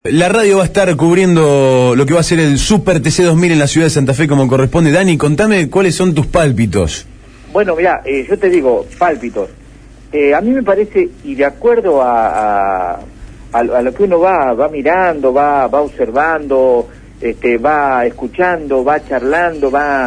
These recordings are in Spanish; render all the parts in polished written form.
La radio va a estar cubriendo lo que va a ser el Super TC 2000 en la ciudad de Santa Fe como corresponde. Dani, contame cuáles son tus pálpitos. Bueno, mirá, yo te digo, pálpitos. A mí me parece, y de acuerdo a lo que uno va mirando, va observando, va escuchando, va charlando, va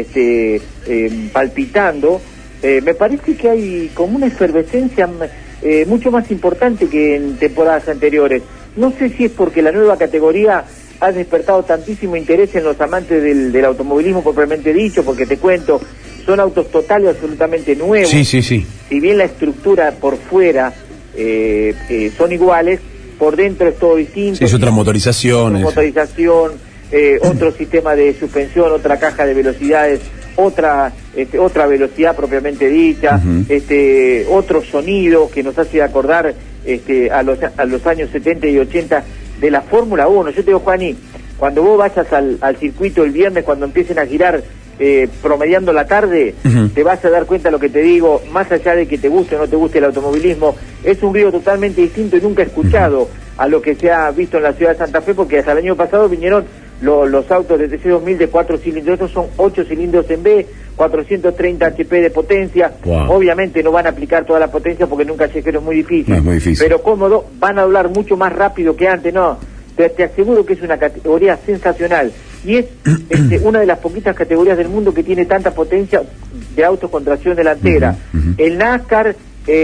palpitando, me parece que hay como una efervescencia mucho más importante que en temporadas anteriores. No sé si es porque la nueva categoría ha despertado tantísimo interés en los amantes del automovilismo propiamente dicho, porque te cuento, son autos total y absolutamente nuevos. Sí. Si bien la estructura por fuera son iguales, por dentro es todo distinto. Sí, es otra motorización. Otro sistema de suspensión, otra caja de velocidades, otra velocidad propiamente dicha, otro sonido que nos hace acordar a los años 70 y 80 de la Fórmula 1. Yo te digo, Juani, cuando vos vayas al circuito el viernes, cuando empiecen a girar promediando la tarde, te vas a dar cuenta de lo que te digo, más allá de que te guste o no te guste el automovilismo, es un río totalmente distinto y nunca escuchado a lo que se ha visto en la ciudad de Santa Fe, porque hasta el año pasado vinieron los autos de TC 2000 de 4 cilindros, estos son 8 cilindros en B, 430 HP de potencia. Wow. Obviamente no van a aplicar toda la potencia porque en un callejero es muy difícil, no, es muy difícil, pero cómodo, van a hablar mucho más rápido que antes. No, te aseguro que es una categoría sensacional y es una de las poquitas categorías del mundo que tiene tanta potencia de autos con tracción delantera. El NASCAR,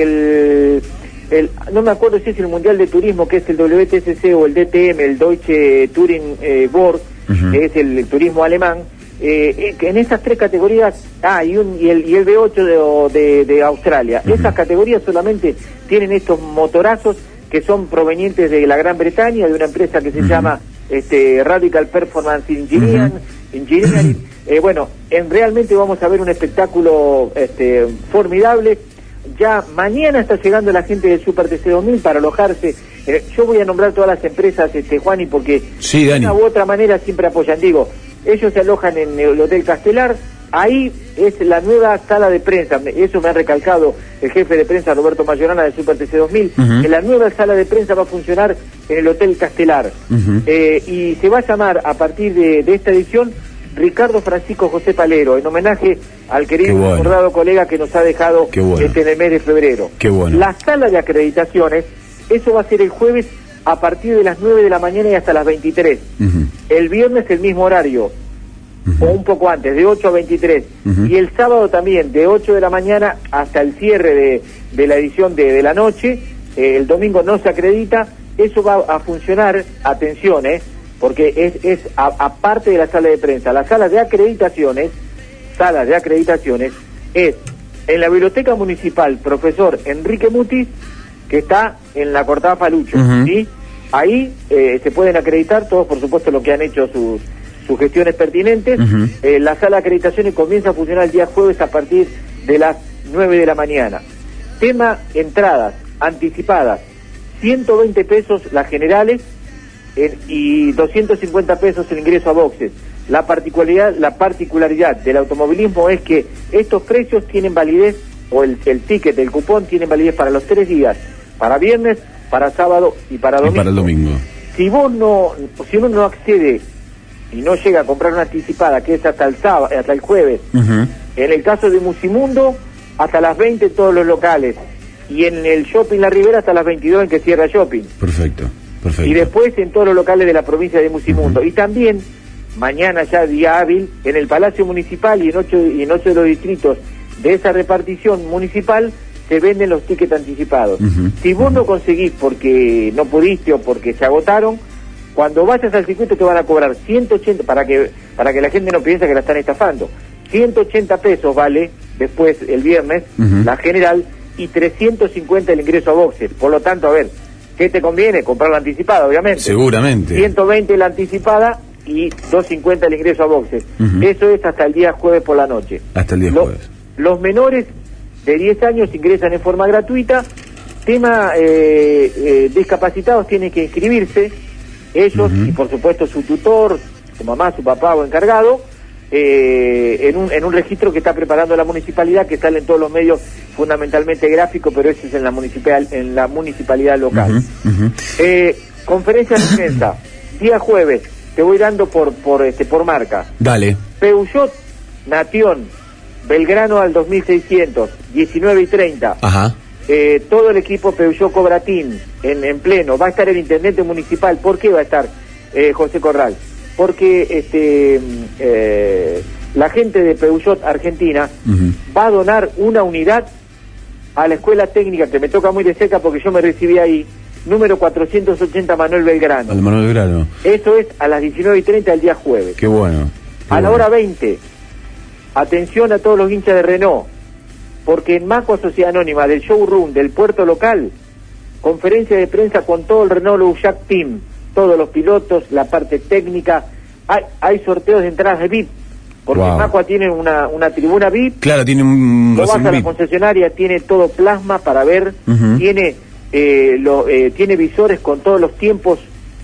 no me acuerdo si es el Mundial de Turismo, que es el WTCC, o el DTM, el Deutsche Touring Board, que es el turismo alemán, en esas tres categorías, y el V8 de Australia, esas categorías solamente tienen estos motorazos que son provenientes de la Gran Bretaña, de una empresa que se llama Radical Performance Engineering. Bueno, realmente vamos a ver un espectáculo formidable. Ya mañana está llegando la gente del Super TC 2000 para alojarse. Yo voy a nombrar todas las empresas, Juani, porque sí, de Dani, una u otra manera siempre apoyan. Digo, ellos se alojan en el Hotel Castelar. Ahí es la nueva sala de prensa. Eso me ha recalcado el jefe de prensa Roberto Mayorana del Super TC 2000, que la nueva sala de prensa va a funcionar en el Hotel Castelar. Y se va a llamar a partir de esta edición Ricardo Francisco José Palero, en homenaje al querido y recordado colega que nos ha dejado en el mes de febrero. La sala de acreditaciones, eso va a ser el jueves a partir de las 9 de la mañana y hasta las 23. El viernes el mismo horario, o un poco antes, de 8 a 23. Y el sábado también, de 8 de la mañana hasta el cierre de la edición de la noche. El domingo no se acredita. Eso va a funcionar, atención, porque es aparte de la sala de prensa. La sala de acreditaciones es en la Biblioteca Municipal Profesor Enrique Mutis, que está en la Cortada Falucho, ¿sí? Ahí se pueden acreditar todos, por supuesto, los que han hecho sus gestiones pertinentes. La sala de acreditaciones comienza a funcionar el día jueves a partir de las 9 de la mañana. Tema entradas anticipadas, 120 pesos las generales, y 250 pesos el ingreso a boxes. La particularidad del automovilismo es que estos precios tienen validez, o el ticket, el cupón, tienen validez para los 3 días, para viernes, para sábado y para domingo. Si uno no accede y no llega a comprar una anticipada, que es hasta el jueves, en el caso de Musimundo, hasta las 20 todos los locales, y en el Shopping La Ribera hasta las 22 en que cierra Shopping. Perfecto. Y después en todos los locales de la provincia de Musimundo. Y también, mañana ya día hábil, en el Palacio Municipal y en 8 de los distritos de esa repartición municipal, se venden los tickets anticipados. Si vos no conseguís porque no pudiste o porque se agotaron, cuando vayas al circuito te van a cobrar 180, para que la gente no piense que la están estafando. 180 pesos vale después el viernes, la general, y 350 el ingreso a boxes. Por lo tanto, a ver, ¿qué te conviene? Comprar la anticipada, obviamente. Seguramente. 120 la anticipada y 250 el ingreso a boxes. Eso es hasta el día jueves por la noche. Hasta el día jueves. Los menores de 10 años ingresan en forma gratuita. Tema discapacitados tienen que inscribirse, ellos y por supuesto su tutor, su mamá, su papá o encargado, en un registro que está preparando la municipalidad, que sale en todos los medios, fundamentalmente gráfico, pero ese es en la municipalidad local. Conferencia de prensa, día jueves, te voy dando por marca. Dale. Peugeot, Nation, Belgrano al 2600, 19 y 30. Ajá. Todo el equipo Peugeot Cobratín en pleno. Va a estar el intendente municipal. ¿Por qué va a estar José Corral? Porque la gente de Peugeot Argentina va a donar una unidad a la escuela técnica, que me toca muy de cerca porque yo me recibí ahí, número 480 Manuel Belgrano. Al Manuel Belgrano. Eso es a las 19:30 el día jueves. Qué bueno. A la hora 20, atención a todos los hinchas de Renault, porque en Macua Sociedad Anónima del showroom del puerto local, conferencia de prensa con todo el Renault Lousjac Team, todos los pilotos, la parte técnica, hay sorteos de entradas de VIP, porque Wow. Macua tiene una tribuna VIP. Claro, tiene un... Vos vas a la concesionaria, tiene todo plasma para ver, tiene visores con todos los tiempos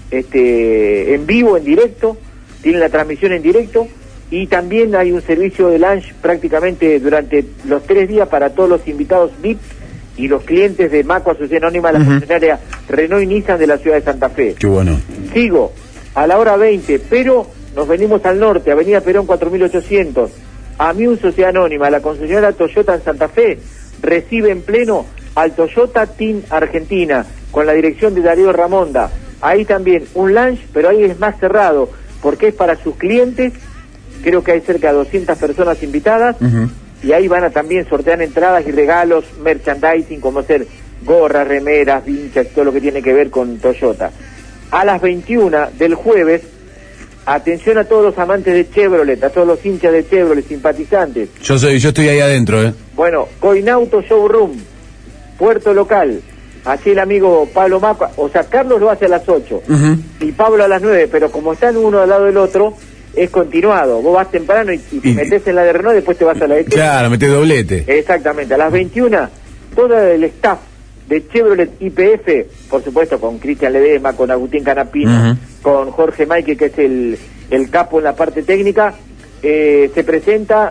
en vivo, en directo, tiene la transmisión en directo, y también hay un servicio de lunch prácticamente durante los 3 días para todos los invitados VIP y los clientes de Macua Sociedad Anónima, la concesionaria Renault y Nissan de la ciudad de Santa Fe. Qué bueno. Sigo, a la hora 20, pero nos venimos al norte, Avenida Perón 4800, Amiun Sociedad Anónima, la concesionaria Toyota en Santa Fe, recibe en pleno al Toyota Team Argentina, con la dirección de Darío Ramonda. Ahí también un lunch, pero ahí es más cerrado, porque es para sus clientes. Creo que hay cerca de 200 personas invitadas, y ahí van a también sortear entradas y regalos, merchandising, como ser gorras, remeras, vinchas, todo lo que tiene que ver con Toyota. A las 21 del jueves, atención a todos los amantes de Chevrolet, a todos los hinchas de Chevrolet, simpatizantes. Yo estoy ahí adentro, Bueno, Coinauto Showroom, puerto local, aquí el amigo Pablo Macua, o sea, Carlos lo hace a las 8, y Pablo a las 9, pero como están uno al lado del otro, es continuado. Vos vas temprano y te metés en la de Renault, después te vas a la de Chevrolet. Claro, metés doblete. Exactamente, a las 21, todo el staff de Chevrolet YPF, por supuesto con Cristian Ledesma, con Agustín Canapino, con Jorge Maike, que es el capo en la parte técnica, se presenta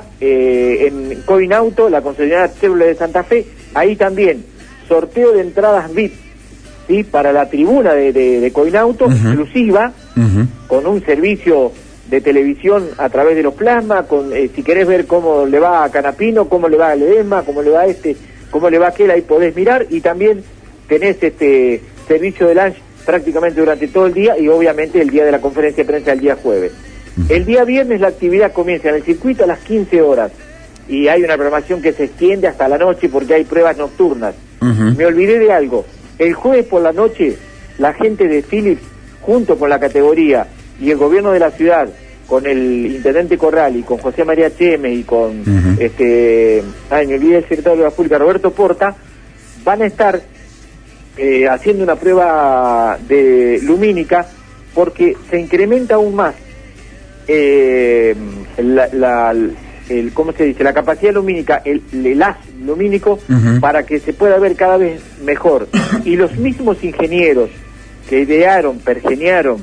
en Coinauto, la concesionaria Chevrolet de Santa Fe. Ahí también sorteo de entradas VIP, ¿sí? Para la tribuna de Coinauto, exclusiva, con un servicio de televisión a través de los plasmas, con si querés ver cómo le va a Canapino, cómo le va a Ledesma, cómo le va a cómo le va a aquel, ahí podés mirar, y también tenés servicio de lunch prácticamente durante todo el día, y obviamente el día de la conferencia de prensa el día jueves. El día viernes la actividad comienza en el circuito a las 15 horas, y hay una programación que se extiende hasta la noche porque hay pruebas nocturnas. Me olvidé de algo, el jueves por la noche la gente de Philips, junto con la categoría y el gobierno de la ciudad, con el intendente Corral y con José María Cheme y con me olvidé el secretario de la Pública, Roberto Porta, van a estar haciendo una prueba de lumínica, porque se incrementa aún más ¿cómo se dice? La capacidad lumínica, el haz lumínico, para que se pueda ver cada vez mejor. Y los mismos ingenieros que idearon, pergeñaron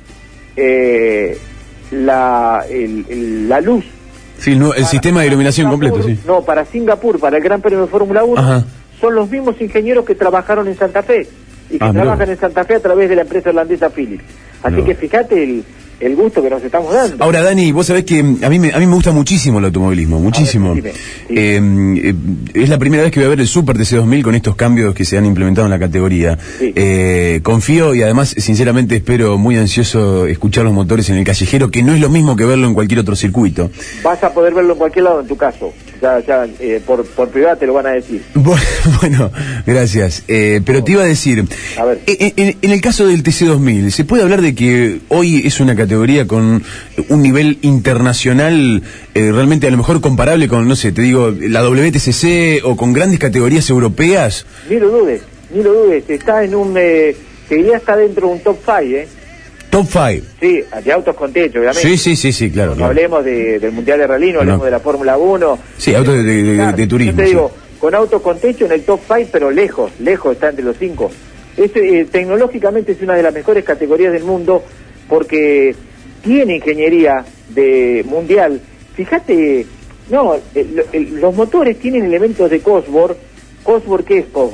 la luz. Sí, el sistema de iluminación completo, sí. No, para Singapur, para el Gran Premio de Fórmula 1, son los mismos ingenieros que trabajaron en Santa Fe, y que trabajan en Santa Fe a través de la empresa holandesa Philips. Así que fíjate el gusto que nos estamos dando. Ahora, Dani, vos sabés que a mí me gusta muchísimo el automovilismo, muchísimo. Ver, dime. Es la primera vez que voy a ver el Super TC2000 con estos cambios que se han implementado en la categoría. Sí. Confío y además, sinceramente, espero muy ansioso escuchar los motores en el callejero, que no es lo mismo que verlo en cualquier otro circuito. Vas a poder verlo en cualquier lado en tu caso. Ya por privado te lo van a decir. Bueno, gracias. Pero te iba a decir, a ver. En el caso del TC2000, ¿se puede hablar de que hoy es una categoría con un nivel internacional realmente a lo mejor comparable con, no sé, te digo, la WTCC o con grandes categorías europeas? Ni lo dudes. Está en que ya está dentro de un top 5, Top 5. Sí, de autos con techo, obviamente. Sí, claro. No hablemos del Mundial de Rally, no hablemos de la Fórmula 1. Sí, autos de turismo. Yo te digo, con autos con techo en el top 5, pero lejos está entre los 5. Tecnológicamente es una de las mejores categorías del mundo, porque tiene ingeniería mundial. Fíjate, los motores tienen elementos de Cosworth. ¿Qué es Cosworth?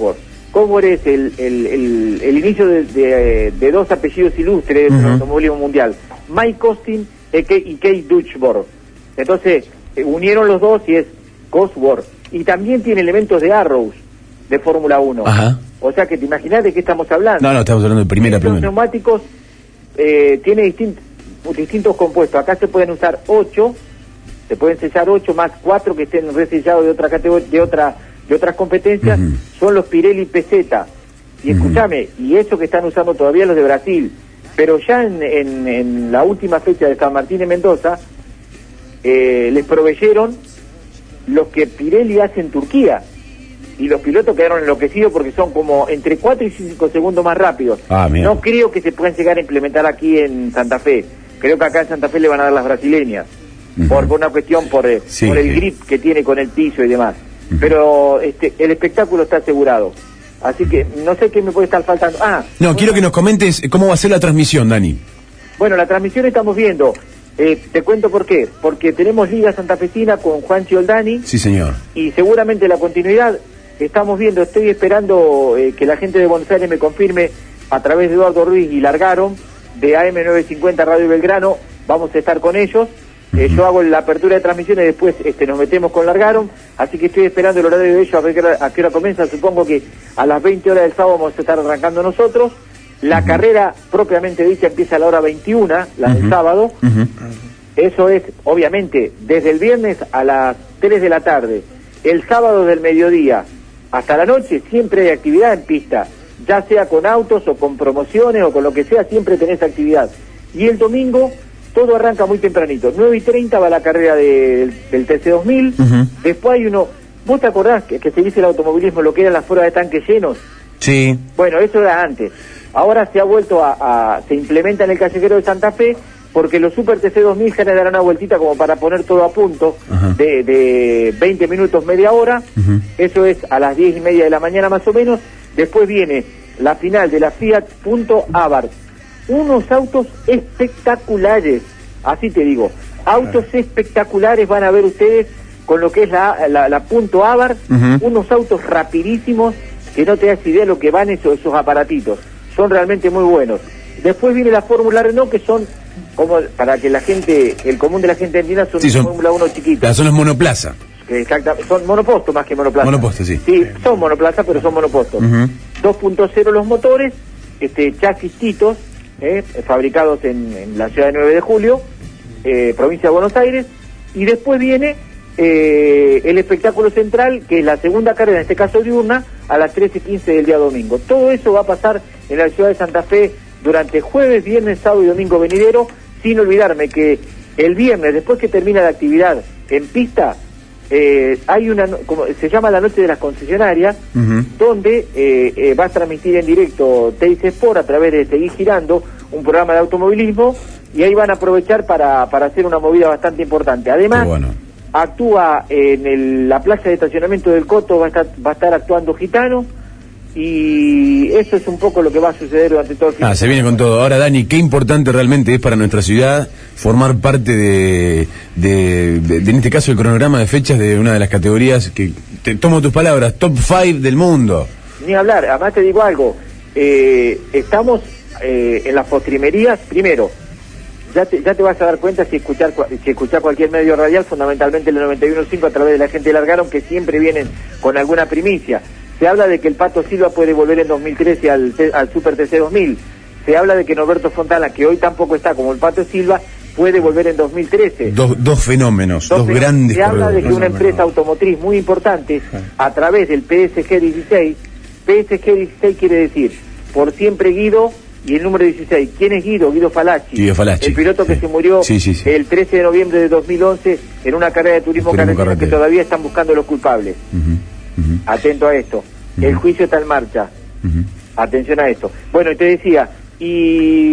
Cosworth es el inicio de dos apellidos ilustres del automovilismo mundial, Mike Costin y Kate Dutchborg. Entonces, unieron los dos y es Cosworth. Y también tiene elementos de Arrows, de Fórmula 1. Ajá. O sea que te imaginás de qué estamos hablando. No, estamos hablando de primera. Los neumáticos tiene distintos compuestos. Acá se pueden usar 8, se pueden sellar 8 más 4 que estén resellados de otra categoría, de otras competencias, son los Pirelli PZ. Y escúchame, y eso que están usando todavía los de Brasil, pero ya en la última fecha de San Martín en Mendoza, les proveyeron los que Pirelli hace en Turquía. Y los pilotos quedaron enloquecidos porque son como entre 4 y 5 segundos más rápidos. No creo que se puedan llegar a implementar aquí en Santa Fe. Creo que acá en Santa Fe le van a dar las brasileñas. Por una cuestión, por el grip que tiene con el piso y demás. Pero el espectáculo está asegurado. Así que no sé qué me puede estar faltando. Quiero que nos comentes cómo va a ser la transmisión, Dani. Bueno, la transmisión estamos viendo. Te cuento por qué. Porque tenemos Liga Santafesina con Juanchi Oldani. Sí, señor. Y seguramente la continuidad estamos viendo. Estoy esperando que la gente de Buenos Aires me confirme a través de Eduardo Ruiz y Largaron de AM950 Radio Belgrano. Vamos a estar con ellos. Yo hago la apertura de transmisiones y después nos metemos con Largaron, así que estoy esperando el horario de ellos a qué hora comienza. Supongo que a las 20 horas del sábado vamos a estar arrancando nosotros. La carrera propiamente dicha empieza a la hora 21, la del sábado. Eso es, obviamente, desde el viernes a las 3 de la tarde. El sábado del mediodía hasta la noche siempre hay actividad en pista, ya sea con autos o con promociones o con lo que sea, siempre tenés actividad. Y el domingo todo arranca muy tempranito, 9:30 va la carrera del TC2000, después hay uno, ¿vos te acordás que se dice el automovilismo, lo que eran las pruebas de tanques llenos? Sí. Bueno, eso era antes, ahora se ha vuelto se implementa en el callejero de Santa Fe, porque los Super TC2000 ya le darán una vueltita como para poner todo a punto, de 20 minutos, media hora, eso es a las 10:30 de la mañana más o menos. Después viene la final de la Fiat Punto Abarth, unos autos espectaculares, así te digo, autos espectaculares van a ver ustedes con lo que es la Punto Abarth, unos autos rapidísimos que no te das idea de lo que van esos aparatitos, son realmente muy buenos. Después viene la Fórmula Renault, que son, como para que la gente, el común de la gente entienda, son Fórmula 1 chiquitas. Son los monoplaza. Exactamente, son monopostos más que monoplaza. Monopostos, sí. Sí, son monoplaza, pero son monopostos. 2.0 los motores, chasistitos, fabricados en la ciudad de 9 de Julio, provincia de Buenos Aires, y después viene el espectáculo central, que es la segunda carrera, en este caso diurna, a las 13:15 del día domingo. Todo eso va a pasar en la ciudad de Santa Fe durante jueves, viernes, sábado y domingo venidero, sin olvidarme que el viernes, después que termina la actividad en pista, hay una, como se llama la noche de las concesionarias, donde va a transmitir en directo Teis Sport a través de Seguir Girando, un programa de automovilismo, y ahí van a aprovechar para hacer una movida bastante importante. Además, actúa en la plaza de estacionamiento del Coto, va a estar actuando Gitano, y eso es un poco lo que va a suceder durante todo el fin. Se viene con todo. Ahora, Dani, qué importante realmente es para nuestra ciudad formar parte de en este caso, el cronograma de fechas de una de las categorías que, te tomo tus palabras, top 5 del mundo. Ni hablar, además te digo algo, estamos en las postrimerías, primero, ya te vas a dar cuenta si escuchar cualquier medio radial, fundamentalmente el 91.5 a través de la gente de Largaron, que siempre vienen con alguna primicia. Se habla de que el Pato Silva puede volver en 2013 al Super TC2000. Se habla de que Norberto Fontana, que hoy tampoco está como el Pato Silva, puede volver en 2013. Dos fenómenos, dos grandes. Se habla de que una empresa automotriz muy importante, a través del PSG 16 quiere decir, por siempre Guido, y el número 16. ¿Quién es Guido? Guido Falacci. El piloto que se murió el 13 de noviembre de 2011 en una carrera de turismo carretera que todavía están buscando los culpables. Atento a esto. El juicio está en marcha. Atención a esto. Bueno, y te decía, y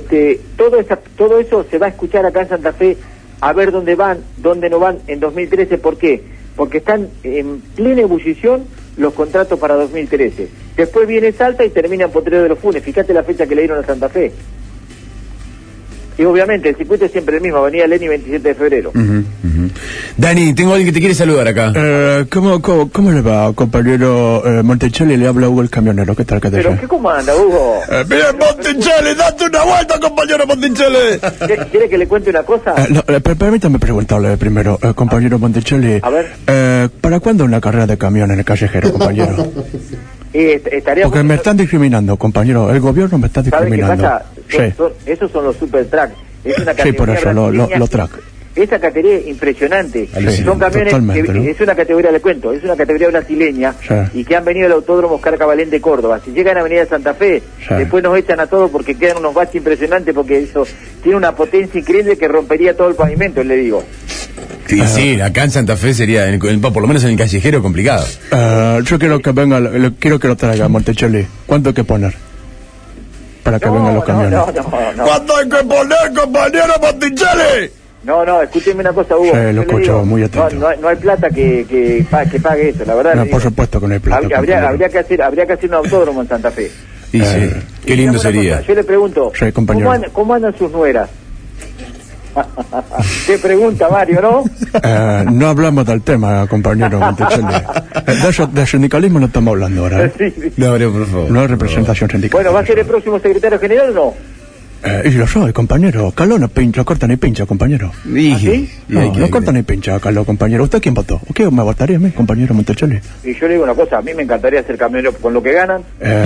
todo eso se va a escuchar acá en Santa Fe, a ver dónde van, dónde no van en 2013. ¿Por qué? Porque están en plena ebullición los contratos para 2013. Después viene Salta y termina en Potrero de los Funes. Fíjate la fecha que le dieron a Santa Fe. Y obviamente el circuito es siempre el mismo, Avenida Leni, 27 de febrero. Dani, tengo a alguien que te quiere saludar acá. ¿Cómo le va, compañero Monticelli? Le habla Hugo el camionero. ¿Qué tal? ¿Pero qué cómo anda, Hugo? Bien, Monticelli, date una vuelta, compañero Monticelli. ¿Quiere que le cuente una cosa? Permítame preguntarle primero, compañero Monticelli. A ver. ¿Para cuándo una carrera de camión en el callejero, compañero? Porque me están discriminando, compañero. El gobierno me está discriminando. ¿Sabe qué pasa? Esos son los super truck. Es una sí, por eso, los truck. Esa categoría es impresionante. Sí, son camiones que, ¿no? es una categoría, le cuento, es una categoría brasileña, y que han venido al Autódromo Oscar Cabalén de Córdoba. Si llegan a Avenida Santa Fe, después nos echan a todos porque quedan unos baches impresionantes, porque eso tiene una potencia increíble que rompería todo el pavimento, le digo. Sí, acá en Santa Fe sería, por lo menos en el callejero, complicado. Yo quiero que venga, quiero que lo traiga, Monticelli. ¿Cuánto hay que poner para que vengan los camiones? No. ¿Cuánto hay que poner, compañero Monticelli? No, escúcheme una cosa, Hugo. Sí, lo escucho muy atento. No hay plata que pague eso, la verdad. No, por supuesto que no hay plata. Habría que hacer un autódromo en Santa Fe. Sí, qué lindo sería. Yo le pregunto, sí, ¿cómo andan sus nueras? ¿Qué pregunta, Mario, no? No hablamos del tema, compañero Monticelli. De sindicalismo no estamos hablando ahora. Sí. No, por favor. No hay representación sindical. Bueno, ¿va a ser el próximo secretario general o no? Y lo soy, compañero. Caló no corta ni pincha, compañero. ¿Sí? No corta ni pincha, Caló, compañero. ¿Usted quién votó? ¿Qué me votaría a mí, compañero Monticelli? Y yo le digo una cosa, a mí me encantaría ser camionero con lo que ganan.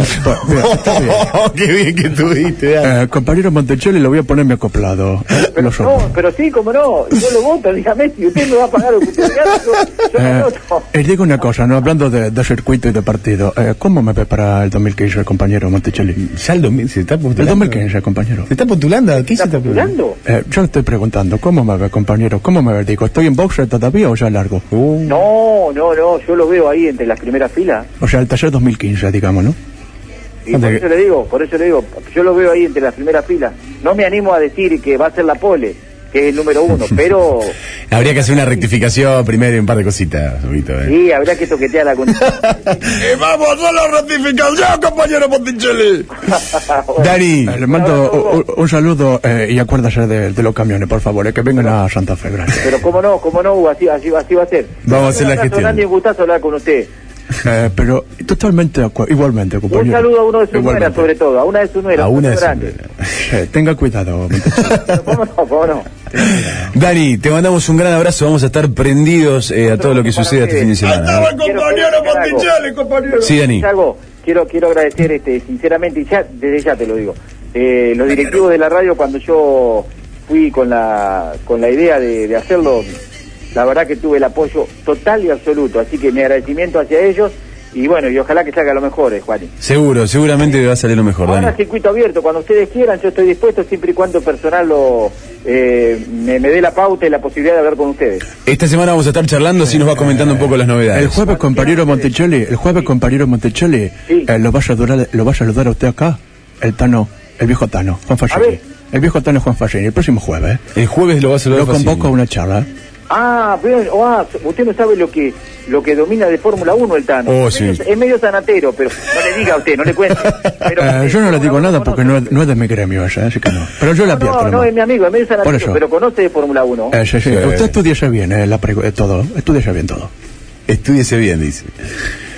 Qué bien que tuviste. Compañero Monticelli, le voy a ponerme acoplado. Pero sí, como no, yo lo voto, dígame, si usted me va a pagar lo que usted gana, yo me voto. Digo una cosa, no hablando de circuito y de partido, ¿cómo me ve para el 2015, compañero Monticelli? Ya el 2000 se está postulando. El 2015, compañero. ¿Se está postulando? ¿Qué se está postulando? Yo le estoy preguntando, ¿cómo me ve, compañero? ¿Cómo me ve? Digo, ¿estoy en boxer todavía o ya largo? No, yo lo veo ahí entre las primeras filas. O sea, el taller 2015, digamos, ¿no? Y por eso le digo, yo lo veo ahí entre las primeras filas. No me animo a decir que va a ser la pole, que es el número 1, pero... Habría que hacer una rectificación primero y un par de cositas, Huguito, Sí, habría que toquetear la condición. ¡Vamos a hacer la rectificación, compañero Monticelli! Bueno, Dani, le mando un saludo y acuérdase de los camiones, por favor, que vengan a Santa Fe, gracias. Pero cómo no, así va a ser. Vamos a hacer la gestión. Nadie un gustazo hablar con usted. Pero totalmente, igualmente, compañero. Un saludo a uno de sus nueras, sobre todo, a una de sus nueras. A una de sus nueras. Tenga cuidado. ¿Cómo no? Dani, te mandamos un gran abrazo, vamos a estar prendidos a todo lo que suceda este fin de semana. Compañero Monticelli, compañero. Sí, Dani. Quiero agradecer sinceramente, y desde ya te lo digo, los directivos de la radio, cuando yo fui con la idea de hacerlo, la verdad que tuve el apoyo total y absoluto, así que mi agradecimiento hacia ellos, y bueno, y ojalá que salga lo mejor, Juani. Seguramente va a salir lo mejor, Ahora Dani. circuito abierto, cuando ustedes quieran, yo estoy dispuesto, siempre y cuando personal me dé la pauta y la posibilidad de hablar con ustedes. Esta semana vamos a estar charlando, así nos va comentando un poco las novedades. El jueves, compañero Monticelli, sí. Lo va a saludar a usted acá, el viejo Tano, Juan Fascini. El viejo Tano Juan Fascini, el próximo jueves. El jueves lo va a saludar. Lo convoco a una charla. Usted no sabe lo que domina de Fórmula 1 el Tano. Es medio sanatero, pero no le diga a usted, no le cuente. Pero, yo no le digo nada porque no es de mi gremio ella, así que no. Pero yo la advierto. No, es mi amigo, es medio sanatero, pero conoce de Fórmula 1. Sí. Usted estudiese bien todo. Estudiese bien todo. Estúdiese bien, dice.